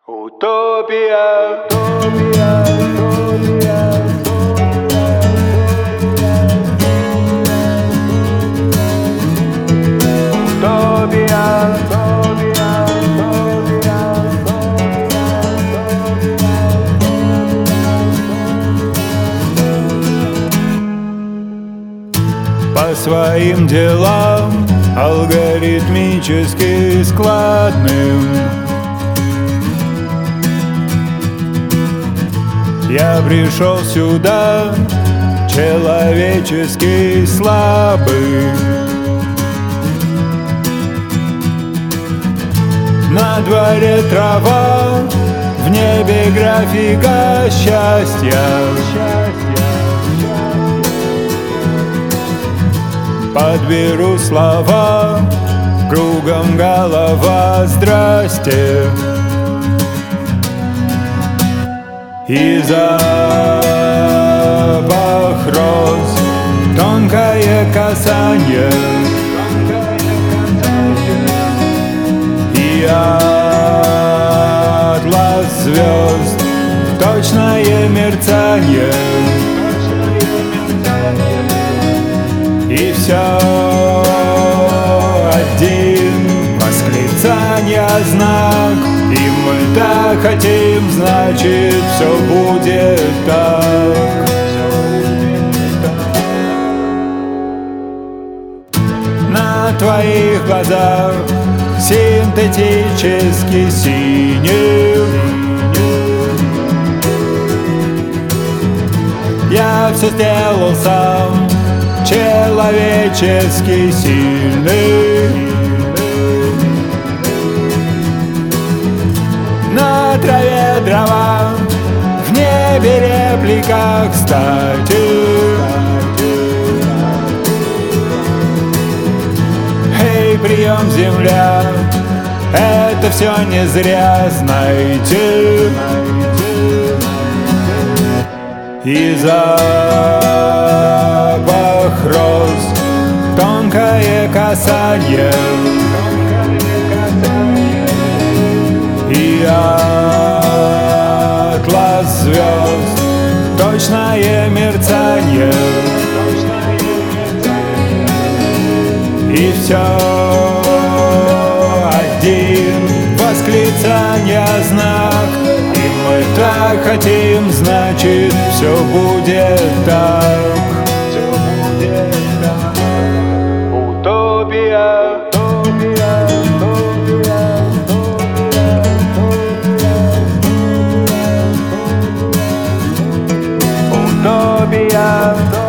Утопия, утопия, утопия, утопия, утопия, по своим делам алгоритмически складным я пришел сюда, человечески слабый. На дворе трава, в небе графика счастья. Подберу слова, кругом голова, здрасте. И запах роз, тонкое касание, и атлас звезд, точное мерцание, и все один восклицание, знак. И мы так хотим, значит, все будет так. На твоих глазах синтетически синих я все сделал сам, человечески сильный. На траве дрова, в небе реплика кстати. Эй, прием, земля, это все не зря, знайте. И запах роз, тонкое касание, и атлас звезд, точное мерцание, и все один восклицание, знак. И мы так хотим, значит, все будет так. утопия, утопия, утопия, утопия.